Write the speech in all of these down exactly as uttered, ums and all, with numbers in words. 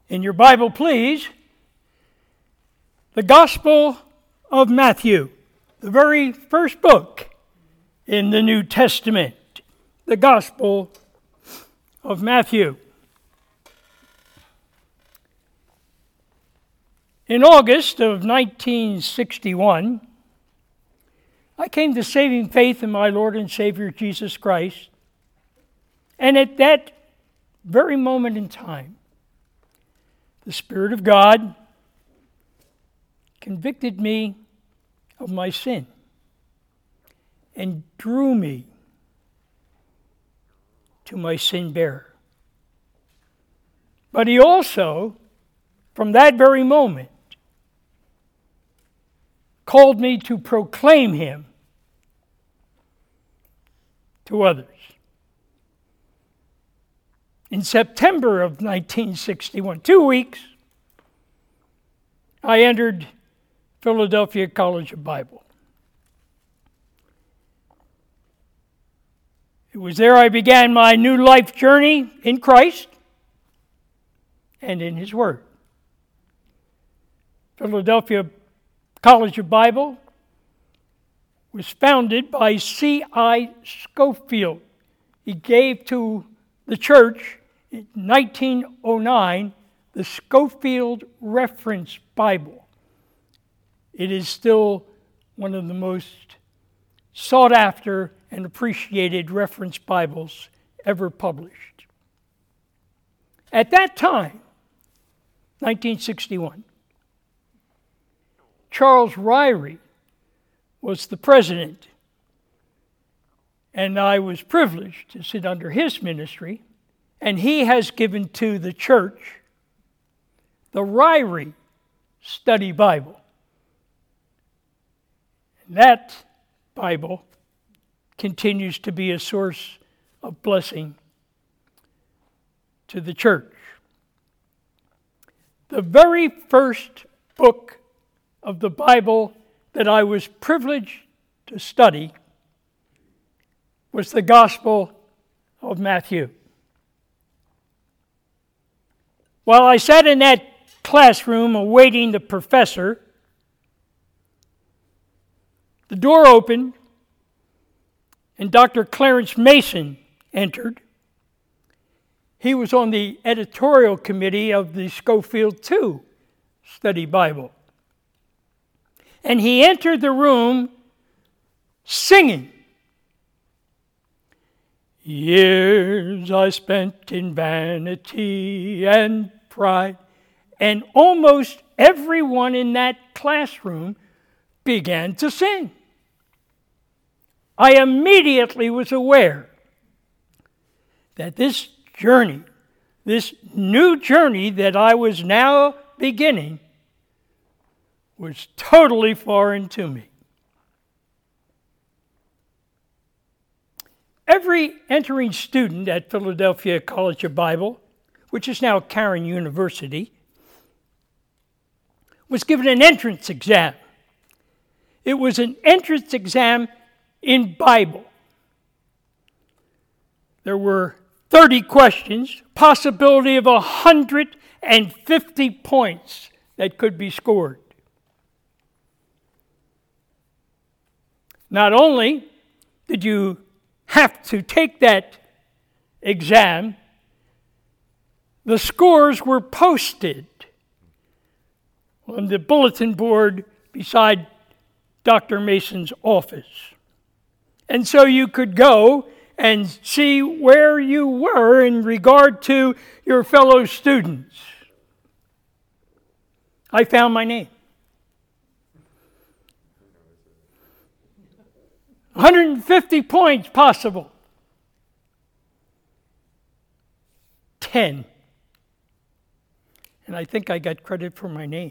In your Bible, please, the Gospel of Matthew, the very first book in the New Testament, the Gospel of Matthew. In August of nineteen sixty-one, I came to saving faith in my Lord and Savior Jesus Christ, and at that very moment in time, the Spirit of God convicted me of my sin and drew me to my sin bearer. But He also, from that very moment, called me to proclaim Him to others. In September of nineteen sixty-one, two weeks, I entered Philadelphia College of Bible. It was there I began my new life journey in Christ and in His Word. Philadelphia College of Bible was founded by C I Scofield. He gave to the church in nineteen oh nine the Scofield Reference Bible. It is still one of the most sought after and appreciated reference Bibles ever published. At that time, nineteen sixty-one, Charles Ryrie was the president, and I was privileged to sit under his ministry, and he has given to the church the Ryrie Study Bible. And that Bible continues to be a source of blessing to the church. The very first book of the Bible that I was privileged to study was the Gospel of Matthew. While I sat in that classroom awaiting the professor, the door opened and Doctor Clarence Mason entered. He was on the editorial committee of the Scofield two Study Bible. And he entered the room singing, "Years I spent in vanity and pride," and almost everyone in that classroom began to sing. I immediately was aware that this journey, this new journey that I was now beginning, was totally foreign to me. Every entering student at Philadelphia College of Bible, which is now Cairn University, was given an entrance exam. It was an entrance exam in Bible. There were thirty questions, possibility of one hundred fifty points that could be scored. Not only did you have to take that exam, the scores were posted on the bulletin board beside Doctor Mason's office. And so you could go and see where you were in regard to your fellow students. I found my name. one hundred fifty points possible. ten. And I think I got credit for my name.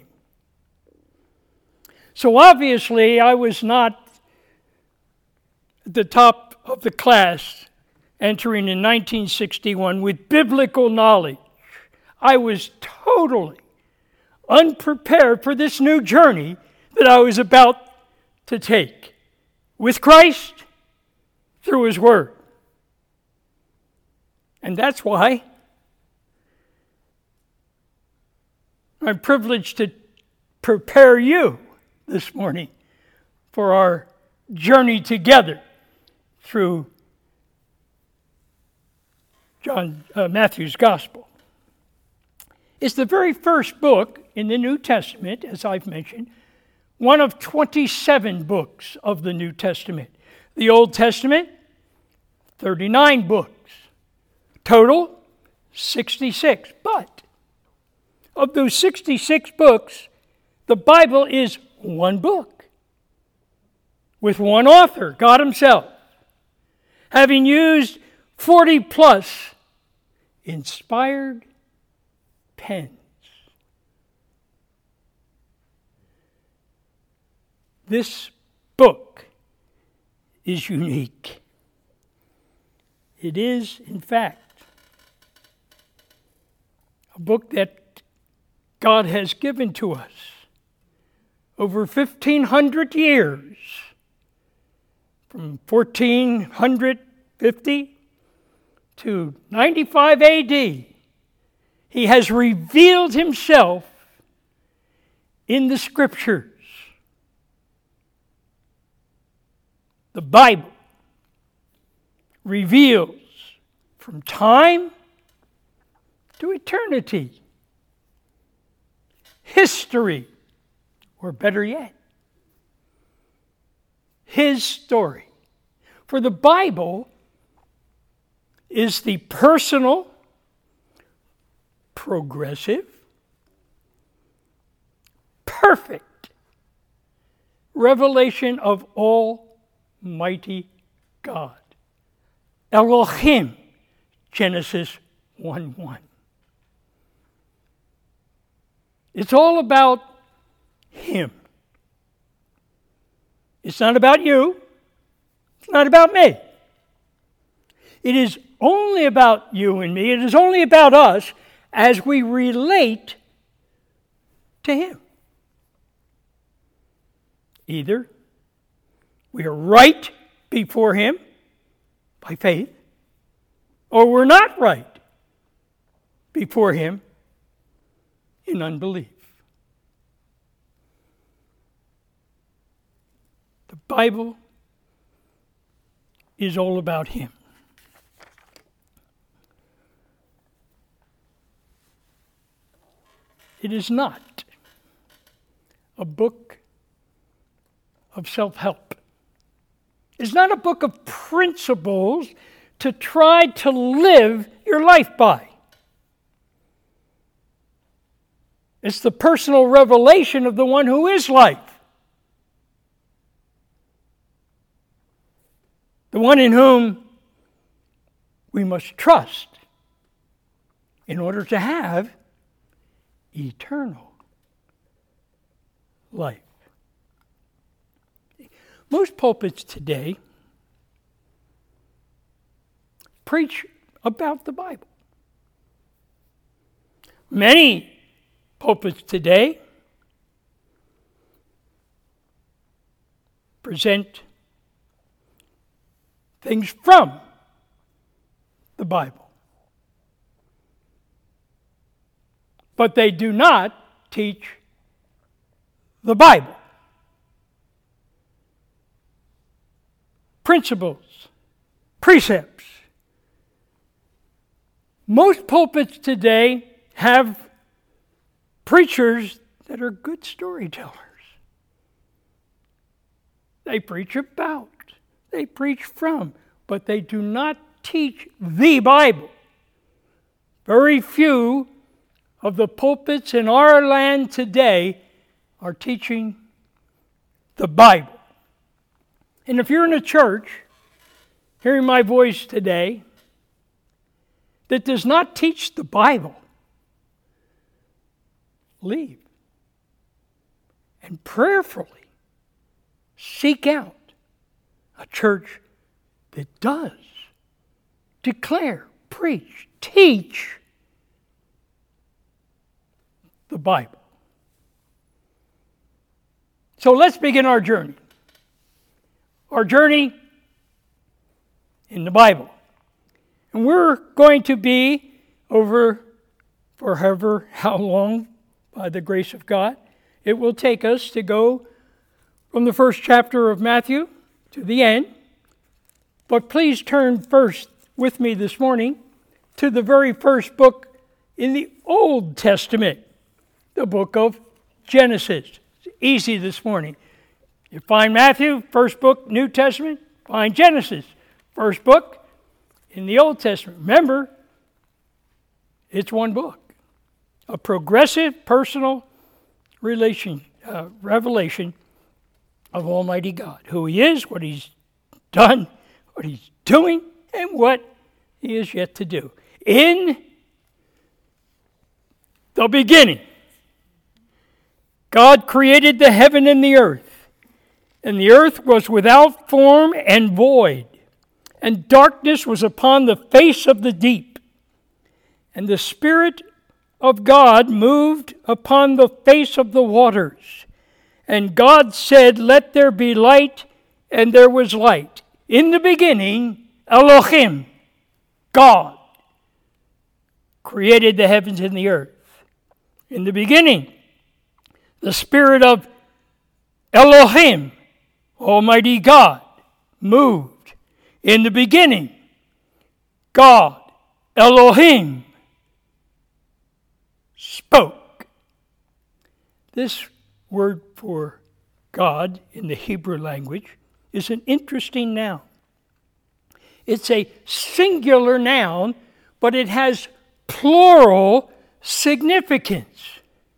So obviously I was not at the top of the class entering in nineteen sixty-one with biblical knowledge. I was totally unprepared for this new journey that I was about to take with Christ through His Word. And that's why I'm privileged to prepare you this morning for our journey together through John uh, Matthew's Gospel. It's the very first book in the New Testament, as I've mentioned, one of twenty-seven books of the New Testament. The Old Testament, thirty-nine books. Total, sixty-six. But of those sixty-six books, the Bible is one book with one author, God Himself, having used forty plus inspired pens. This book is unique. It is, in fact, a book that God has given to us over fifteen hundred years, from fourteen fifty to ninety-five A D. He has revealed Himself in the Scriptures. The Bible reveals from time to eternity, history, or better yet, His story. For the Bible is the personal, progressive, perfect revelation of Almighty God. Elohim, Genesis one one. It's all about Him. It's not about you. It's not about me. It is only about you and me. It is only about us as we relate to Him. Either we are right before Him by faith, or we're not right before Him in unbelief. The Bible is all about Him. It is not a book of self-help. It's not a book of principles to try to live your life by. It's the personal revelation of the one who is life. The one in whom we must trust in order to have eternal life. Most pulpits today preach about the Bible. Many pulpits today present things from the Bible. But they do not teach the Bible. Principles, precepts. Most pulpits today have preachers that are good storytellers. They preach about, they preach from, but they do not teach the Bible. Very few of the pulpits in our land today are teaching the Bible. And if you're in a church, hearing my voice today, that does not teach the Bible, leave and prayerfully seek out a church that does declare, preach, teach the Bible. So let's begin our journey. Our journey in the Bible. And we're going to be over forever, how long? by the grace of God. It will take us to go from the first chapter of Matthew to the end. But please turn first with me this morning to the very first book in the Old Testament, the book of Genesis. It's easy this morning. You find Matthew, first book, New Testament. Find Genesis, first book in the Old Testament. Remember, it's one book. A progressive, personal relation, uh, revelation of Almighty God. Who He is, what He's done, what He's doing, and what He is yet to do. In the beginning, God created the heaven and the earth, and the earth was without form and void, and darkness was upon the face of the deep. And the Spirit of God moved upon the face of the waters. And God said, "Let there be light," and there was light. In the beginning, Elohim, God, created the heavens and the earth. In the beginning, the Spirit of Elohim, Almighty God, moved. In the beginning, God, Elohim, spoke. This word for God in the Hebrew language is an interesting noun. It's a singular noun, but it has plural significance.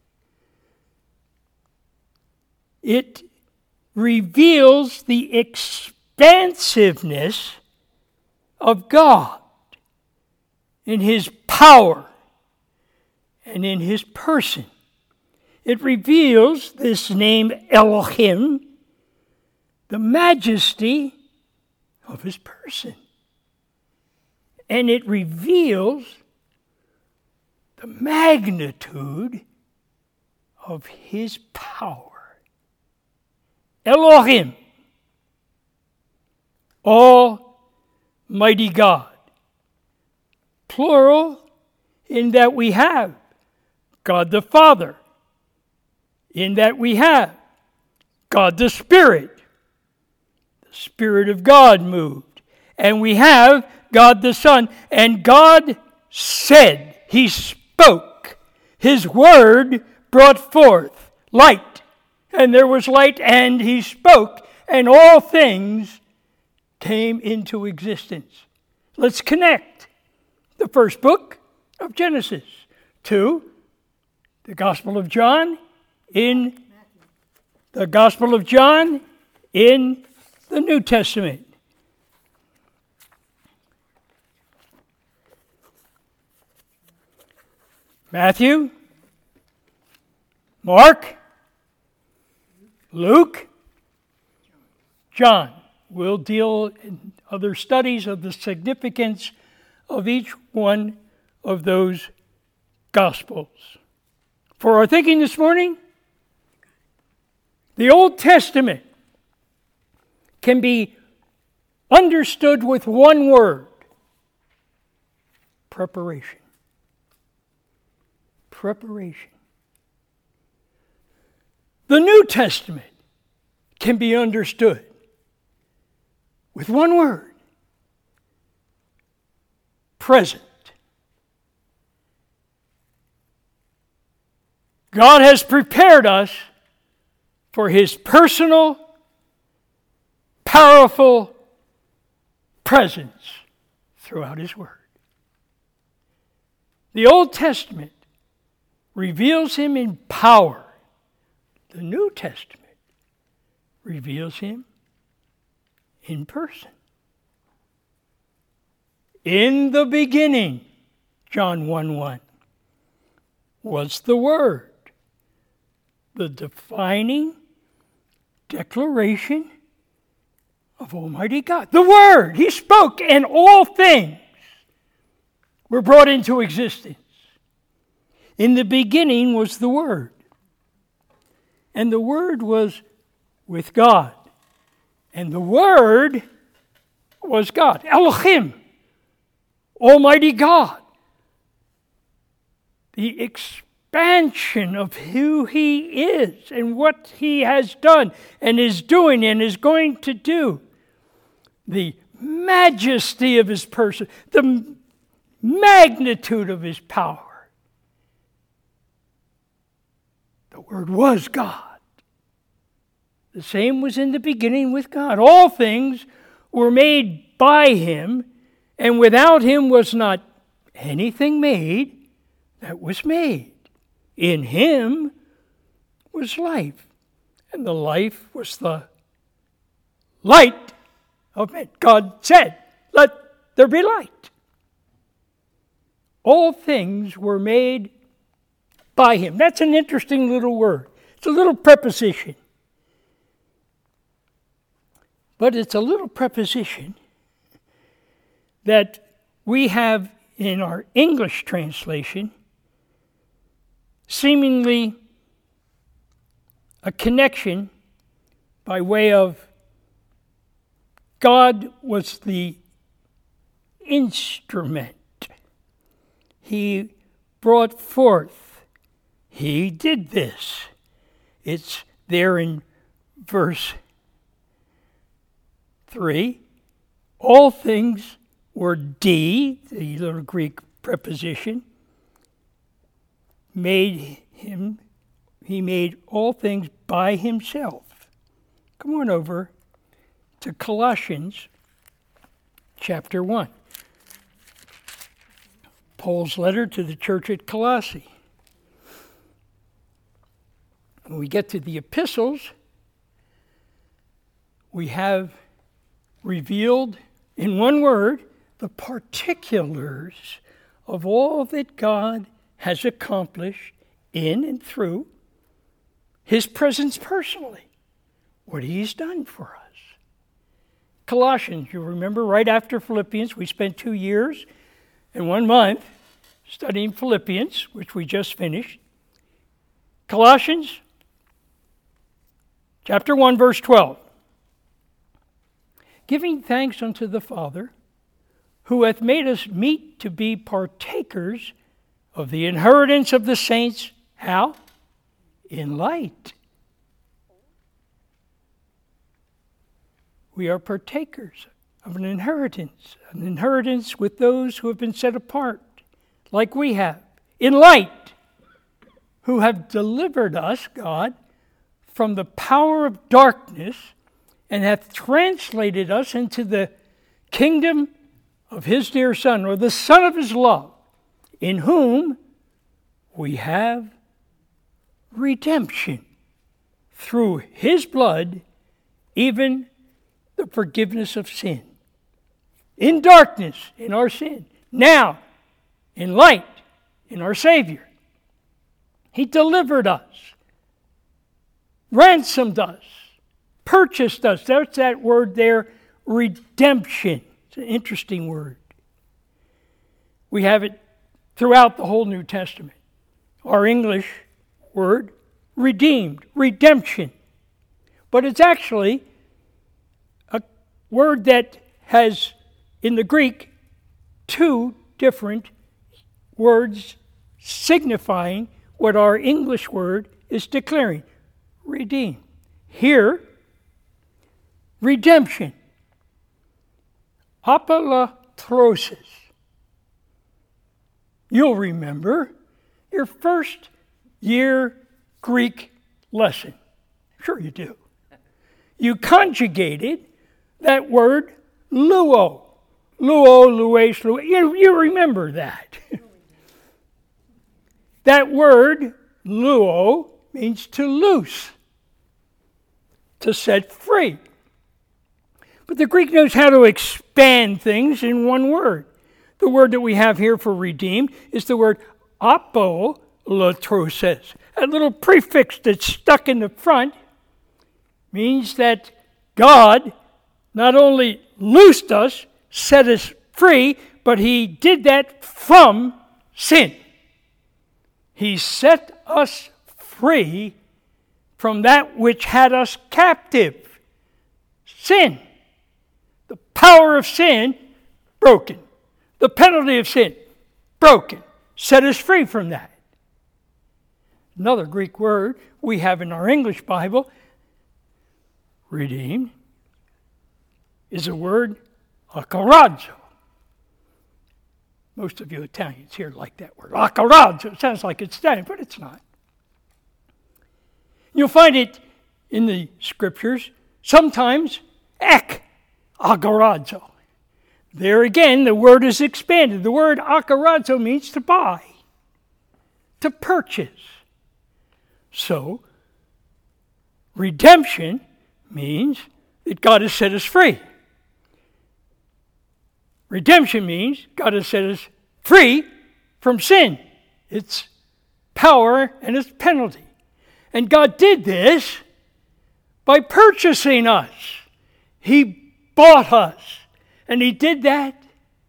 It reveals the expansiveness of God in His power and in His person. It reveals this name Elohim, the majesty of His person. And it reveals the magnitude of His power. Elohim, Almighty God. Plural in that we have God the Father, in that we have God the Spirit. The Spirit of God moved. And we have God the Son. And God said, He spoke. His word brought forth light. And there was light, and He spoke, and all things came into existence. Let's connect the first book of Genesis to the Gospel of John in the Gospel of John in the New Testament. Matthew, Mark, Luke, John. We'll deal in other studies of the significance of each one of those Gospels. For our thinking this morning, the Old Testament can be understood with one word: preparation. Preparation. The New Testament can be understood with one word: present. God has prepared us for His personal, powerful presence throughout His Word. The Old Testament reveals Him in power. The New Testament reveals Him in person. In the beginning, John one one, was the Word, the defining declaration of Almighty God. The Word, He spoke, and all things were brought into existence. In the beginning was the Word, and the Word was with God, and the Word was God. Elohim, Almighty God. The expansion of who he is and what he has done and is doing and is going to do. The majesty of his person, the magnitude of his power. The Word was God. The same was in the beginning with God. All things were made by him, and without him was not anything made that was made. In him was life, and the life was the light of men. God said, "Let there be light." All things were made by him. That's an interesting little word. It's a little preposition. But it's a little preposition that we have in our English translation seemingly a connection by way of God was the instrument. He brought forth. He did this. It's there in verse three. All things were D, the little Greek preposition, made him, he made all things by himself. Come on over to Colossians chapter one. Paul's letter to the church at Colossae. When we get to the epistles, we have revealed in one word the particulars of all that God has accomplished in and through his presence personally, what he's done for us. Colossians, you remember, right after Philippians, we spent two years and one month studying Philippians, which we just finished. Colossians chapter one, verse twelve. Giving thanks unto the Father, who hath made us meet to be partakers of the inheritance of the saints. How? In light. We are partakers of an inheritance, an inheritance with those who have been set apart, like we have, in light, who have delivered us, God, from the power of darkness, and hath translated us into the kingdom of his dear Son, or the Son of his love, in whom we have redemption through his blood, even the forgiveness of sin. In darkness, in our sin. Now, in light, in our Savior. He delivered us, ransomed us, purchased us. There's that word there, redemption. It's an interesting word. We have it throughout the whole New Testament. Our English word, redeemed, redemption. But it's actually a word that has, in the Greek, two different words signifying what our English word is declaring. Redeemed. Here, redemption. Apolutrosis. You'll remember your first year Greek lesson. Sure you do. You conjugated that word luo. Luo, lues, luo. You, you remember that. That word, luo, means to loose, to set free. But the Greek knows how to expand things in one word. The word that we have here for redeemed is the word apolutrosis. That little prefix that's stuck in the front means that God not only loosed us, set us free, but he did that from sin. He set us free from that which had us captive. Sin. The power of sin, broken. The penalty of sin, broken. Set us free from that. another Greek word we have in our English Bible. Redeemed is a word, accarazzo. Most of you Italians here like that word. Accarazzo. It sounds like it's Italian, but it's not. You'll find it in the scriptures, sometimes ek accarazzo. There again, the word is expanded. The word accarazzo means to buy, to purchase. So, redemption means that God has set us free. Redemption means God has set us free from sin, its power and its penalty. And God did this by purchasing us. He bought us. And He did that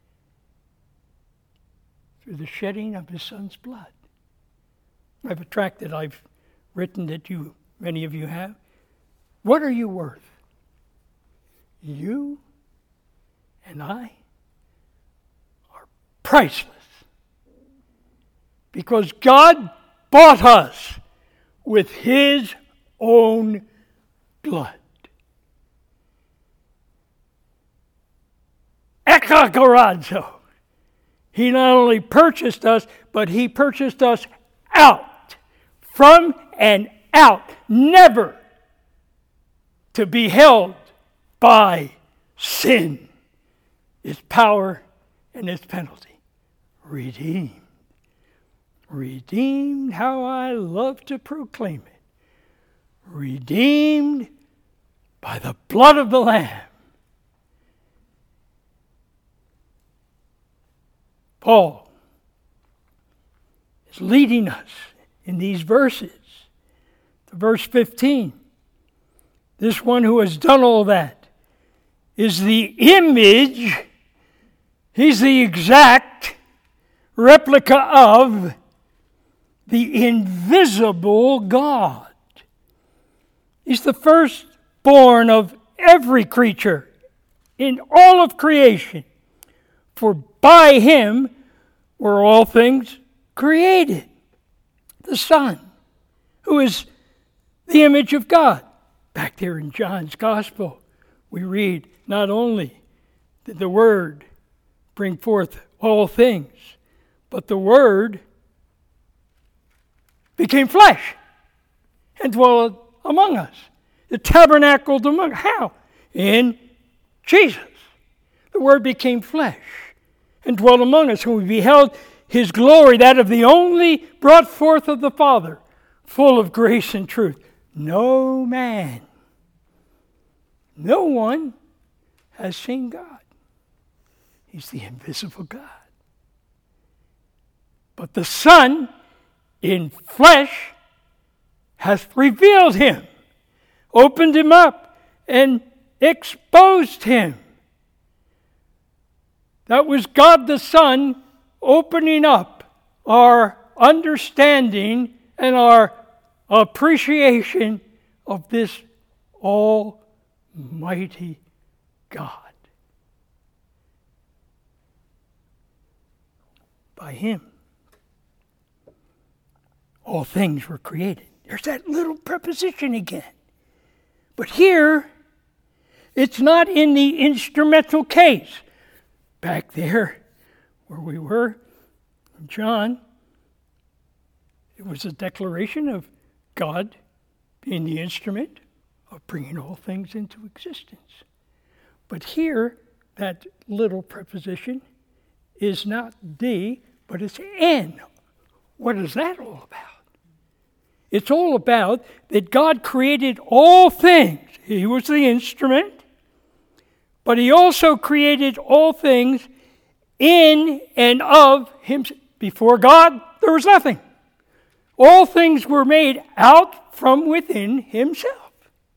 through the shedding of His Son's blood. I have a tract that I've written that you, many of you have. What are you worth? You and I are priceless. Because God bought us with His own blood. Accarazzo. He not only purchased us, but He purchased us out, from and out, never to be held by sin, its power and its penalty. Redeemed. Redeemed, how I love to proclaim it. Redeemed by the blood of the Lamb. Paul is leading us in these verses to verse fifteen. This one who has done all that is the image, he's the exact replica of the invisible God. He's the firstborn of every creature in all of creation. For by Him were all things created. The Son, who is the image of God. Back there in John's Gospel, we read not only did the Word bring forth all things, but the Word became flesh and dwelled among us. It tabernacled among us. How? In Jesus. The Word became flesh and dwelt among us, and we beheld His glory, that of the only brought forth of the Father, full of grace and truth. No man, no one has seen God. He's the invisible God. But the Son, in flesh, hath revealed Him, opened Him up, and exposed Him. That was God the Son opening up our understanding and our appreciation of this almighty God. By Him, all things were created. There's that little preposition again. But here, it's not in the instrumental case. Back there, where we were, in John, it was a declaration of God being the instrument of bringing all things into existence. But here, that little preposition is not the, but it's in. What is that all about? It's all about that God created all things. He was the instrument, but He also created all things in and of Himself. Before God, there was nothing. All things were made out from within Himself.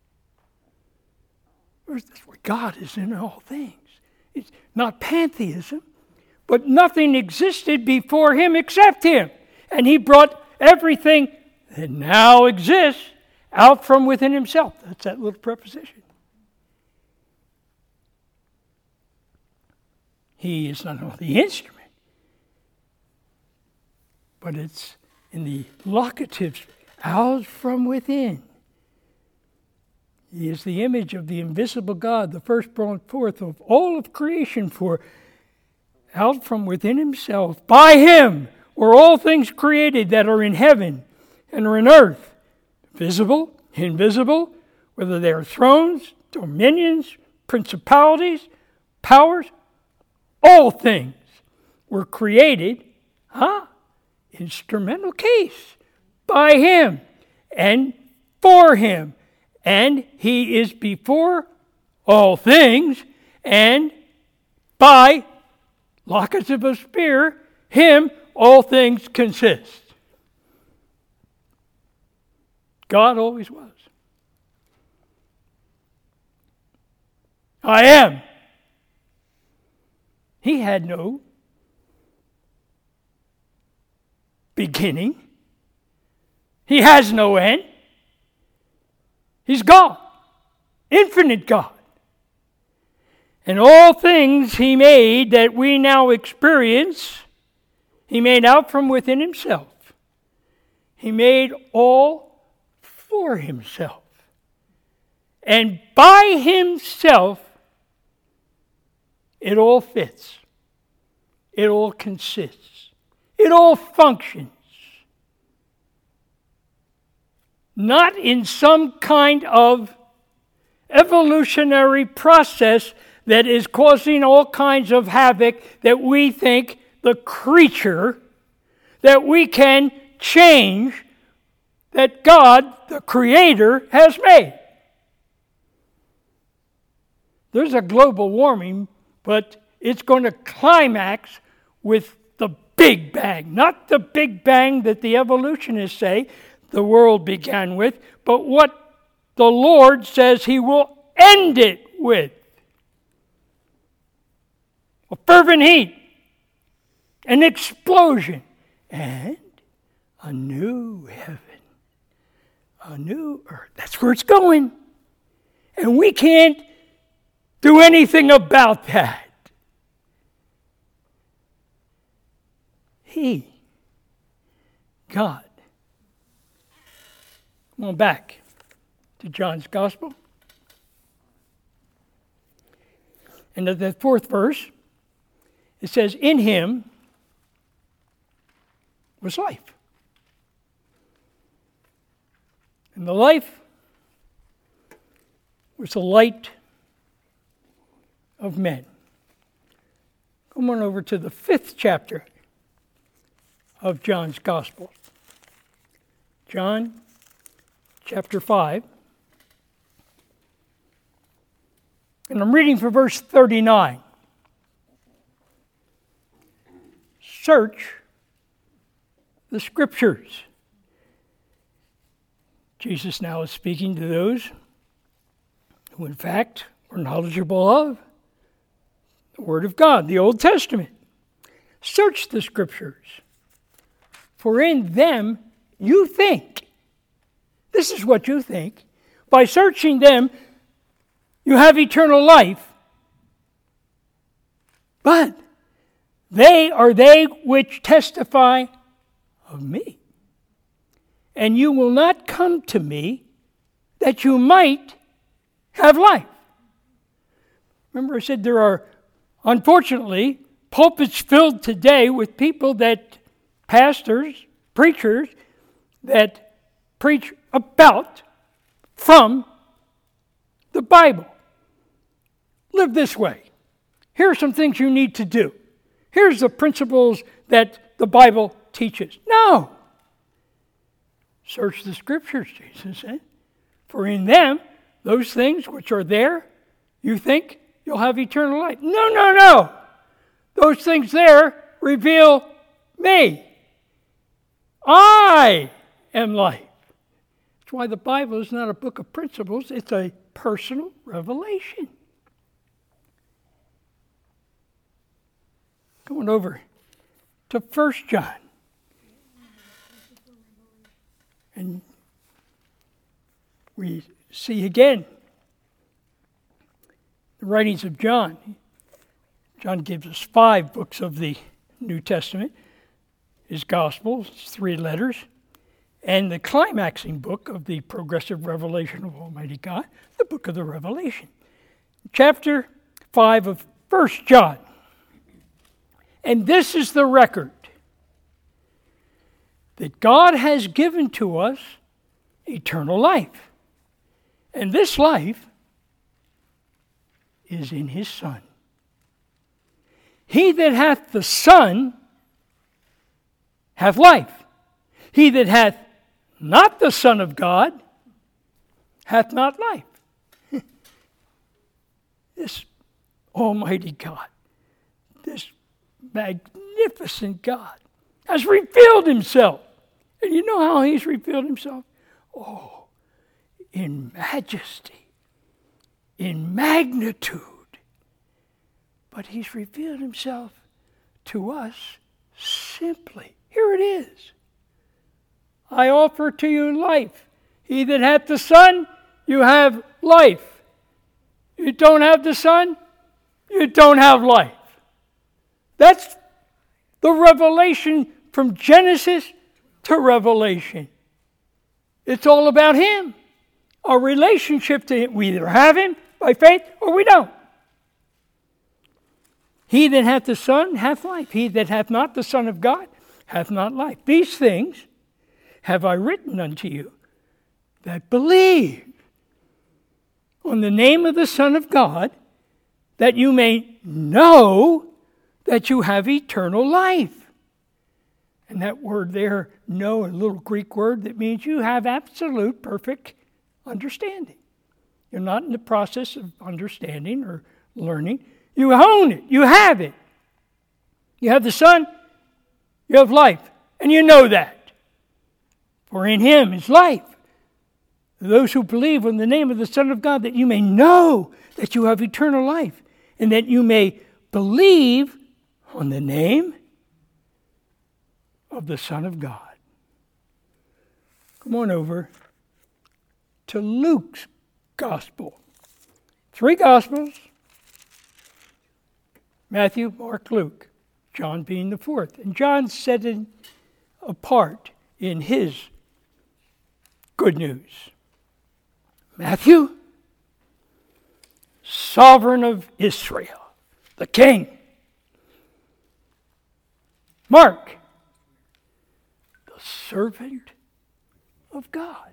That's where God is in all things. It's not pantheism, but nothing existed before Him except Him. And He brought everything that now exists out from within Himself. That's that little preposition. He is not only the instrument, but it's in the locative out from within. He is the image of the invisible God, the firstborn forth of all of creation, for out from within himself, by him were all things created that are in heaven and are in earth, visible, invisible, whether they are thrones, dominions, principalities, powers, all things were created, huh? Instrumental case, by him and for him. And he is before all things, and by lockets of a spear, him all things consist. God always was. I am. He had no beginning. He has no end. He's God, infinite God. And all things he made that we now experience, he made out from within himself. He made all for himself. And by himself, it all fits. It all consists. It all functions. Not in some kind of evolutionary process that is causing all kinds of havoc that we think the creature, that we can change, that God, the Creator, has made. There's a global warming, but it's going to climax with the Big Bang. Not the Big Bang that the evolutionists say the world began with, but what the Lord says he will end it with. A fervent heat, an explosion, and a new heaven, a new earth. That's where it's going. And we can't do anything about that. He, God. Come on back to John's Gospel. And at the fourth verse, it says, in him was life. And the life was the light of men. Come on over to the fifth chapter of John's Gospel. John chapter five. And I'm reading from verse thirty-nine. Search the Scriptures. Jesus now is speaking to those who, in fact, were knowledgeable of the Word of God, the Old Testament. Search the Scriptures, for in them you think. This is what you think. By searching them, you have eternal life. But they are they which testify of me. And you will not come to me that you might have life. Remember I said there are, unfortunately, pulpits filled today with people that, pastors, preachers, that preach about, from the Bible. Live this way. Here are some things you need to do. Here's the principles that the Bible teaches. No. Search the Scriptures, Jesus said. For in them, those things which are there, you think you'll have eternal life. No, no, no. Those things there reveal me. I am life. That's why the Bible is not a book of principles. It's a personal revelation. Going over to First John. And we see again the writings of John. John gives us five books of the New Testament. His Gospel, three letters. and the climaxing book of the progressive revelation of Almighty God, the book of the Revelation. Chapter five of First John. And this is the record that God has given to us eternal life. And this life is in his Son. He that hath the Son hath life. He that hath not the Son of God hath not life. This Almighty God, this magnificent God, has revealed himself. And you know how he's revealed himself? Oh, in majesty, in magnitude. But he's revealed himself to us simply. Here it is. I offer to you life. He that hath the Son, you have life. You don't have the Son, you don't have life. That's the revelation from Genesis to Revelation. It's all about him. Our relationship to him. We either have him by faith or we don't. He that hath the Son hath life. He that hath not the Son of God hath not life. These things have I written unto you that believe on the name of the Son of God, that you may know that you have eternal life. And that word there, know, a little Greek word that means you have absolute, perfect understanding. You're not in the process of understanding or learning. You own it. You have it. You have the Son. You have life. And you know that. For in him is life. Those who believe in the name of the Son of God, that you may know that you have eternal life, and that you may believe on the name of the Son of God. Come on over to Luke's Gospel. Three Gospels. Matthew, Mark, Luke. John being the fourth. And John set it apart in his good news. Matthew, sovereign of Israel, the king. Mark, the servant of God.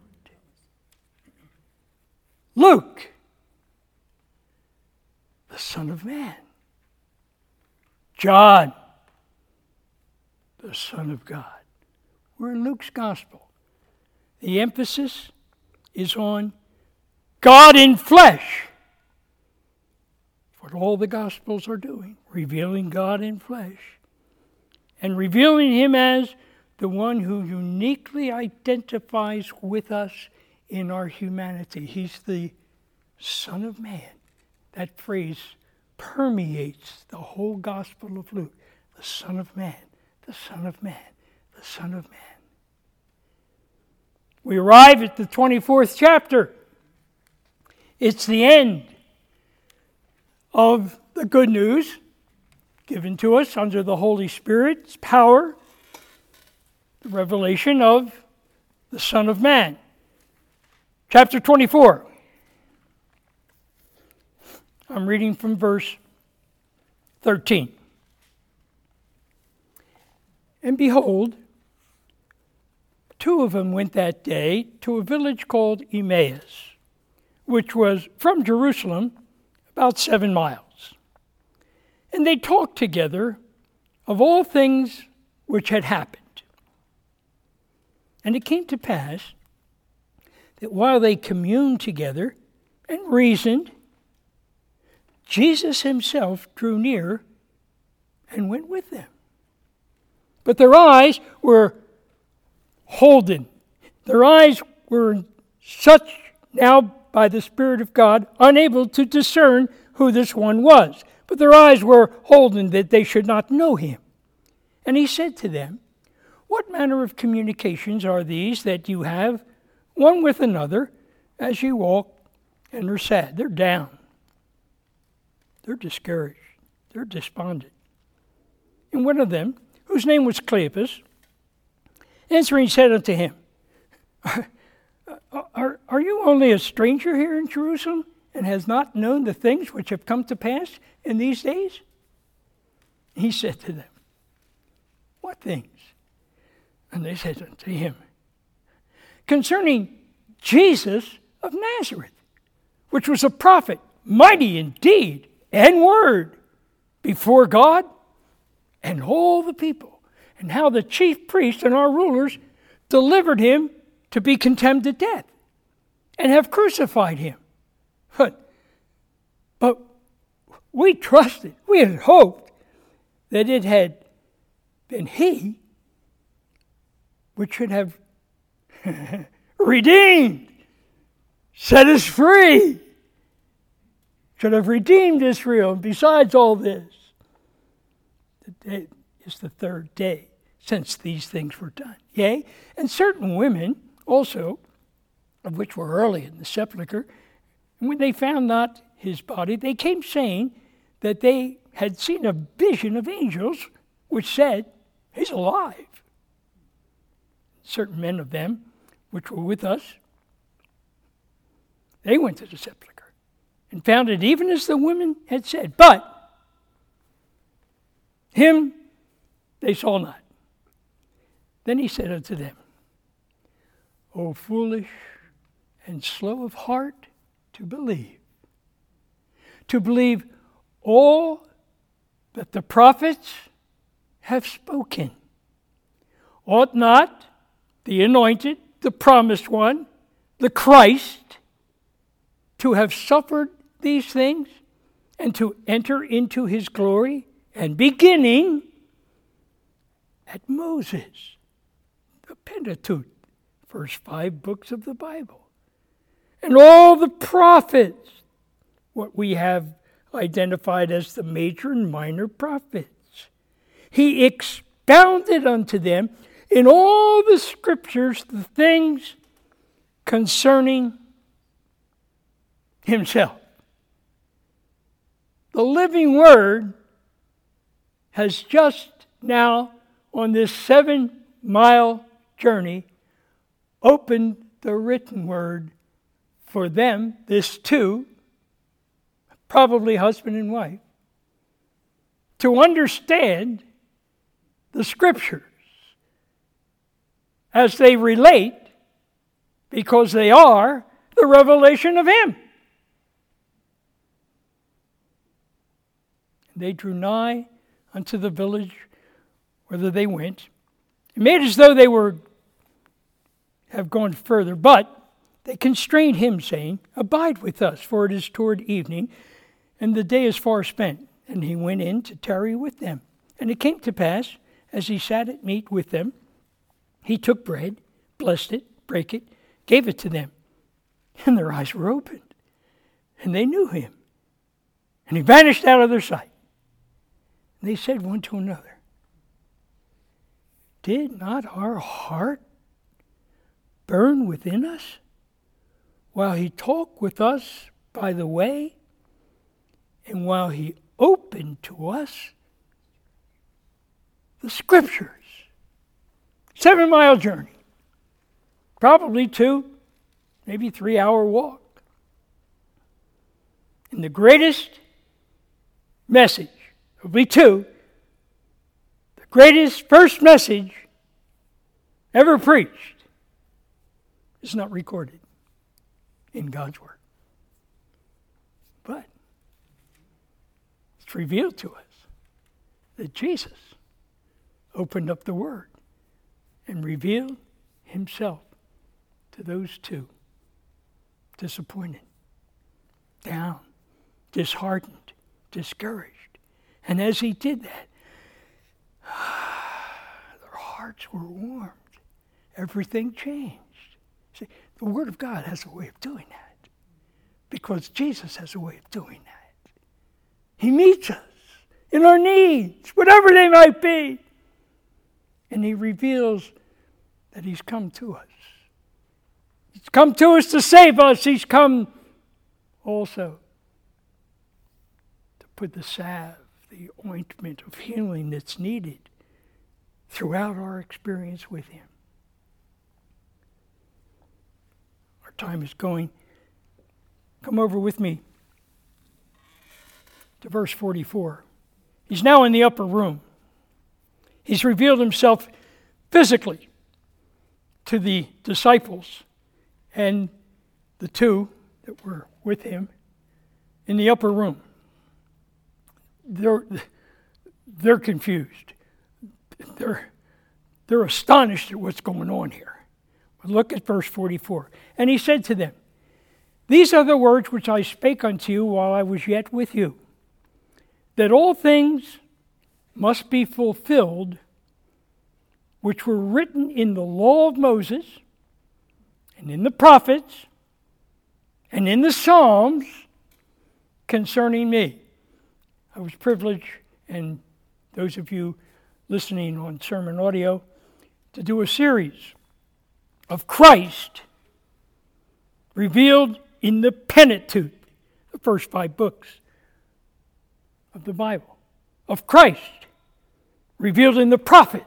Luke, the Son of Man. John, the Son of God. We're in Luke's Gospel. The emphasis is on God in flesh. What all the Gospels are doing, revealing God in flesh. And revealing him as the one who uniquely identifies with us in our humanity. He's the Son of Man. That phrase permeates the whole Gospel of Luke. The Son of Man, the Son of Man, the Son of Man. We arrive at the twenty-fourth chapter. It's the end of the good news given to us under the Holy Spirit's power, the revelation of the Son of Man. Chapter twenty-four. I'm reading from verse thirteen. And behold, two of them went that day to a village called Emmaus, which was from Jerusalem about seven miles. And they talked together of all things which had happened. And it came to pass that while they communed together and reasoned, Jesus himself drew near and went with them. But their eyes were holden. Their eyes were such now by the Spirit of God, unable to discern who this one was. But their eyes were holden that they should not know him. And he said to them, what manner of communications are these that you have one with another as you walk and are sad? They're down. They're discouraged. They're despondent. And one of them, whose name was Cleopas, answering said unto him, Are, are you only a stranger here in Jerusalem and has not known the things which have come to pass in these days? He said to them, what things? And they said unto him, concerning Jesus of Nazareth, which was a prophet, mighty in deed and word before God and all the people, and how the chief priests and our rulers delivered him to be condemned to death, and have crucified him. But, but we trusted, we had hoped that it had been he which should have redeemed, set us free, should have redeemed Israel. And besides all this, today is the third day since these things were done. Yea, and certain women also, of which were early in the sepulchre, and when they found not his body, they came saying that they had seen a vision of angels, which said, he's alive. Certain men of them, which were with us, they went to the sepulchre and found it even as the women had said. But him they saw not. Then he said unto them, O foolish and slow of heart to believe, to believe all that the prophets have spoken. Ought not the anointed, the promised one, the Christ, to have suffered these things and to enter into his glory? And beginning at Moses, the Pentateuch, first five books of the Bible, and all the prophets, what we have identified as the major and minor prophets. He expounded unto them in all the scriptures the things concerning himself. The living word has just now, on this seven-mile journey, opened the written word for them, this two, probably husband and wife, to understand the scriptures as they relate, because they are the revelation of him. They drew nigh unto the village whither they went, and made as though they were have gone further, but they constrained him, saying, Abide with us, for it is toward evening, and the day is far spent. And he went in to tarry with them. And it came to pass, as he sat at meat with them, he took bread, blessed it, brake it, gave it to them. And their eyes were opened, and they knew him. And he vanished out of their sight. And they said one to another, Did not our heart burn within us while he talked with us by the way, and while he opened to us the scriptures? Seven mile journey, probably two, maybe three hour walk. And the greatest message, will be two, the greatest first message ever preached is not recorded in God's Word. But it's revealed to us that Jesus opened up the Word and revealed himself to those two, disappointed, down, disheartened, discouraged. And as he did that, their hearts were warmed. Everything changed. See, the Word of God has a way of doing that, because Jesus has a way of doing that. He meets us in our needs, whatever they might be, and he reveals that he's come to us. He's come to us to save us. He's come also to put the salve, the ointment of healing that's needed throughout our experience with him. time is going. Come over with me to verse forty-four. He's now in the upper room. He's revealed himself physically to the disciples and the two that were with him in the upper room. They're, they're confused. They're, they're astonished at what's going on here. But look at verse forty-four. And he said to them, "These are the words which I spake unto you while I was yet with you, that all things must be fulfilled which were written in the law of Moses, and in the prophets, and in the Psalms concerning me." I was privileged, and those of you listening on sermon audio, to do a series of Christ revealed in the Pentateuch, the first five books of the Bible, of Christ revealed in the prophets,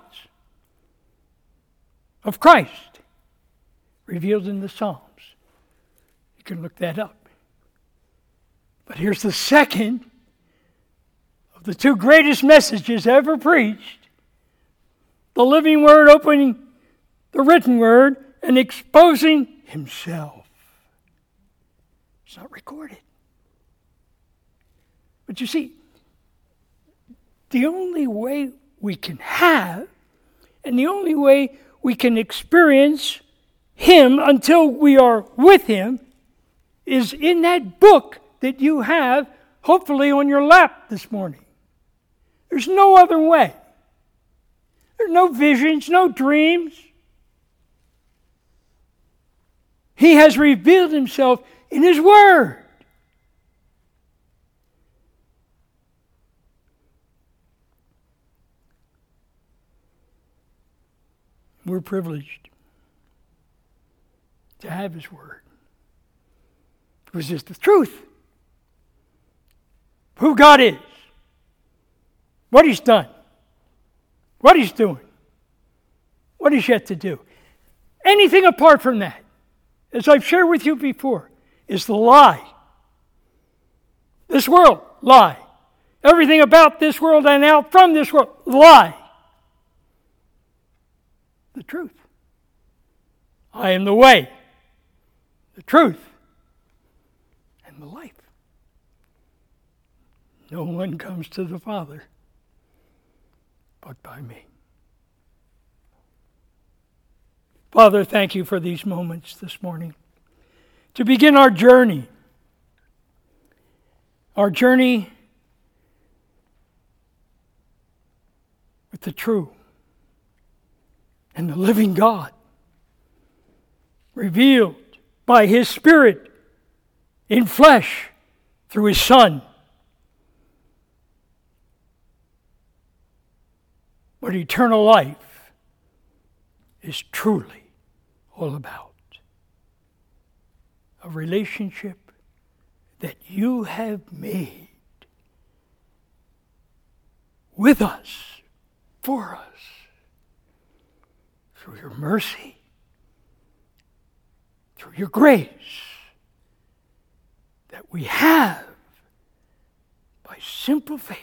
of Christ revealed in the Psalms. You can look that up. But here's the second of the two greatest messages ever preached. The living word opening the written word and exposing himself. It's not recorded. But you see, the only way we can have and the only way we can experience him until we are with him is in that book that you have, hopefully, on your lap this morning. There's no other way. There's no visions, no dreams. He has revealed himself in his word. We're privileged to have his word, because it's the truth. Who God is, what he's done, what he's doing, what he's yet to do. Anything apart from that, as I've shared with you before, is the lie. This world, lie. Everything about this world and out from this world, lie. The truth. I am the way, the truth, and the life. No one comes to the Father but by me. Father, thank you for these moments this morning to begin our journey. Our journey with the true and the living God, revealed by his Spirit in flesh through his Son. What eternal life is truly all about. A relationship that you have made with us, for us, through your mercy, through your grace, that we have by simple faith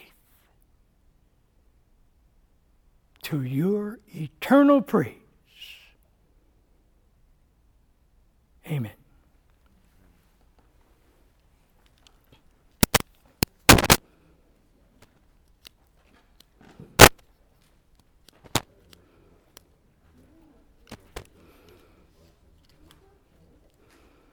to your eternal praise. Amen.